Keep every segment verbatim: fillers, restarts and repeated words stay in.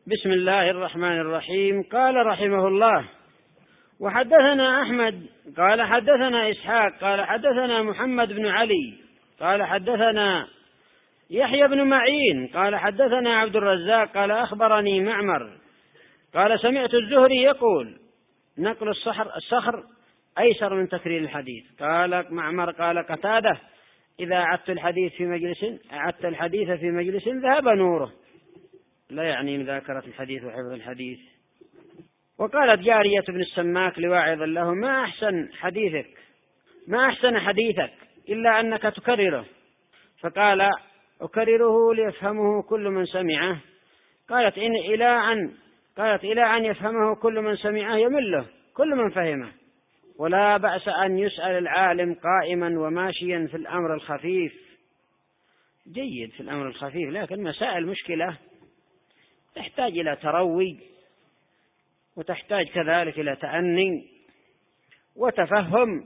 بسم الله الرحمن الرحيم. قال رحمه الله: وحدثنا أحمد قال حدثنا إسحاق قال حدثنا محمد بن علي قال حدثنا يحيى بن معين قال حدثنا عبد الرزاق قال أخبرني معمر قال سمعت الزهري يقول: نقل الصخر, الصخر أيسر من تكرير الحديث. قال معمر قال قتادة: إذا أعدت الحديث في مجلس أعدت الحديث في مجلس ذهب نوره، لا يعني مذاكرة الحديث وحفظ الحديث. وقالت جارية بن السماك لواعظ له: ما أحسن حديثك ما أحسن حديثك إلا أنك تكرره. فقال: أكرره ليفهمه كل من سمعه. قالت: إن إلى أن قالت إلى أن يفهمه كل من سمعه يمله كل من فهمه، ولا بأس أن يسأل العالم قائما وماشيا في الأمر الخفيف. جيد في الأمر الخفيف، لكن مسائل مشكلة تحتاج إلى تروي، وتحتاج كذلك إلى تأني وتفهم،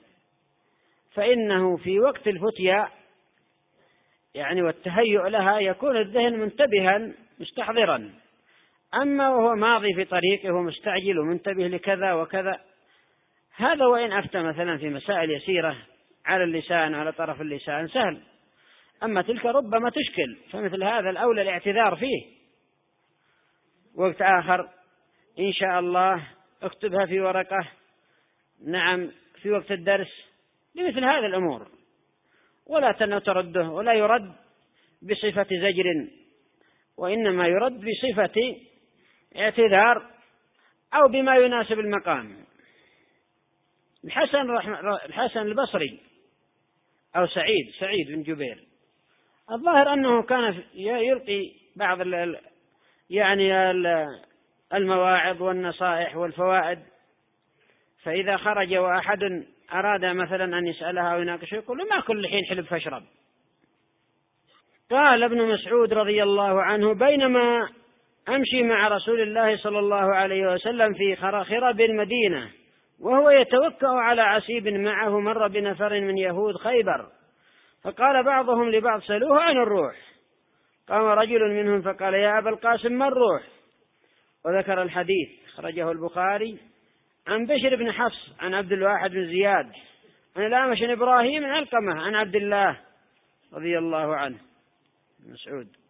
فإنه في وقت الفتيا يعني والتهيؤ لها يكون الذهن منتبها مستحضرا، أما وهو ماضي في طريقه ومستعجل ومنتبه لكذا وكذا، هذا وإن أفتى مثلا في مسائل يسيرة على اللسان على طرف اللسان سهل، أما تلك ربما تشكل، فمثل هذا الأولى الاعتذار فيه. وقت آخر إن شاء الله اكتبها في ورقة، نعم في وقت الدرس، لمثل هذه الأمور، ولا ترده، ولا يرد بصفة زجر، وإنما يرد بصفة اعتذار أو بما يناسب المقام. الحسن, الحسن البصري أو سعيد سعيد بن جبير الظاهر أنه كان يلقي بعض يعني المواعظ والنصائح والفوائد، فإذا خرج وأحد أراد مثلا أن يسألها أو يناقشه يقول: ما كل حين حلب فاشرب. قال ابن مسعود رضي الله عنه: بينما أمشي مع رسول الله صلى الله عليه وسلم في خراب المدينة وهو يتوكأ على عسيب معه، مر بنفر من يهود خيبر، فقال بعضهم لبعض: سألوه عن الروح. قام رجل منهم فقال: يا أبا القاسم ما الروح؟ وذكر الحديث، خرجه البخاري عن بشر بن حفص عن عبد الواحد بن زياد عن الأعمش بن إبراهيم عن علقمة عن عبد الله رضي الله عنه مسعود.